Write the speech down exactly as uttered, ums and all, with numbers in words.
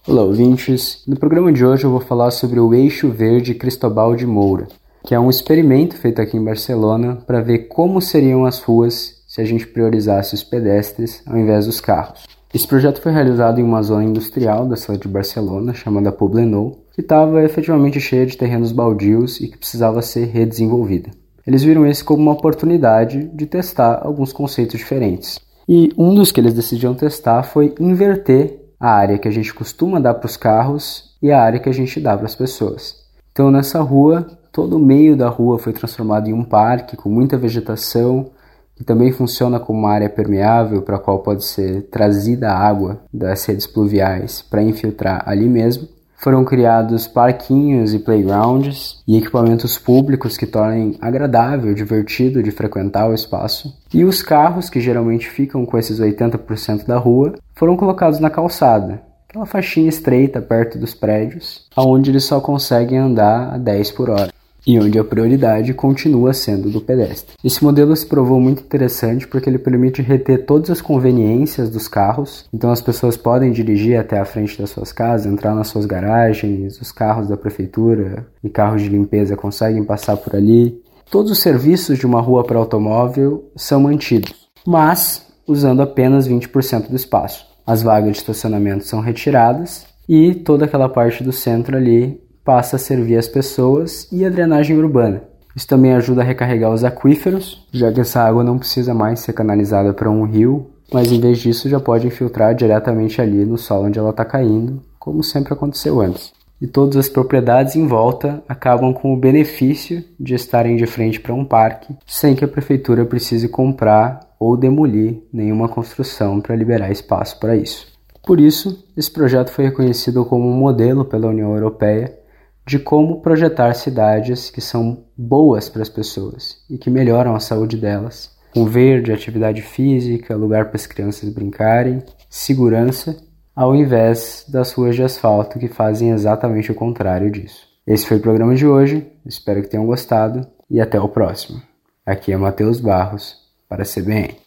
Olá, ouvintes! No programa de hoje eu vou falar sobre o Eixo Verde Cristóbal de Moura, que é um experimento feito aqui em Barcelona para ver como seriam as ruas se a gente priorizasse os pedestres ao invés dos carros. Esse projeto foi realizado em uma zona industrial da cidade de Barcelona, chamada Poblenou, que estava efetivamente cheia de terrenos baldios e que precisava ser redesenvolvida. Eles viram isso como uma oportunidade de testar alguns conceitos diferentes. E um dos que eles decidiram testar foi inverter a área que a gente costuma dar para os carros e a área que a gente dá para as pessoas. Então nessa rua, todo o meio da rua foi transformado em um parque com muita vegetação, que também funciona como uma área permeável para a qual pode ser trazida água das redes pluviais para infiltrar ali mesmo. Foram criados parquinhos e playgrounds e equipamentos públicos que tornem agradável e divertido de frequentar o espaço. E os carros, que geralmente ficam com esses oitenta por cento da rua, foram colocados na calçada, aquela faixinha estreita perto dos prédios, onde eles só conseguem andar a dez por hora. E onde a prioridade continua sendo do pedestre. Esse modelo se provou muito interessante porque ele permite reter todas as conveniências dos carros. Então as pessoas podem dirigir até a frente das suas casas, entrar nas suas garagens, os carros da prefeitura e carros de limpeza conseguem passar por ali. Todos os serviços de uma rua para automóvel são mantidos, mas usando apenas vinte por cento do espaço. As vagas de estacionamento são retiradas e toda aquela parte do centro ali passa a servir as pessoas e a drenagem urbana. Isso também ajuda a recarregar os aquíferos, já que essa água não precisa mais ser canalizada para um rio, mas em vez disso já pode infiltrar diretamente ali no solo onde ela está caindo, como sempre aconteceu antes. E todas as propriedades em volta acabam com o benefício de estarem de frente para um parque, sem que a prefeitura precise comprar ou demolir nenhuma construção para liberar espaço para isso. Por isso, esse projeto foi reconhecido como um modelo pela União Europeia de como projetar cidades que são boas para as pessoas e que melhoram a saúde delas, com verde, atividade física, lugar para as crianças brincarem, segurança, ao invés das ruas de asfalto que fazem exatamente o contrário disso. Esse foi o programa de hoje, espero que tenham gostado e até o próximo. Aqui é Matheus Barros, para a C B N.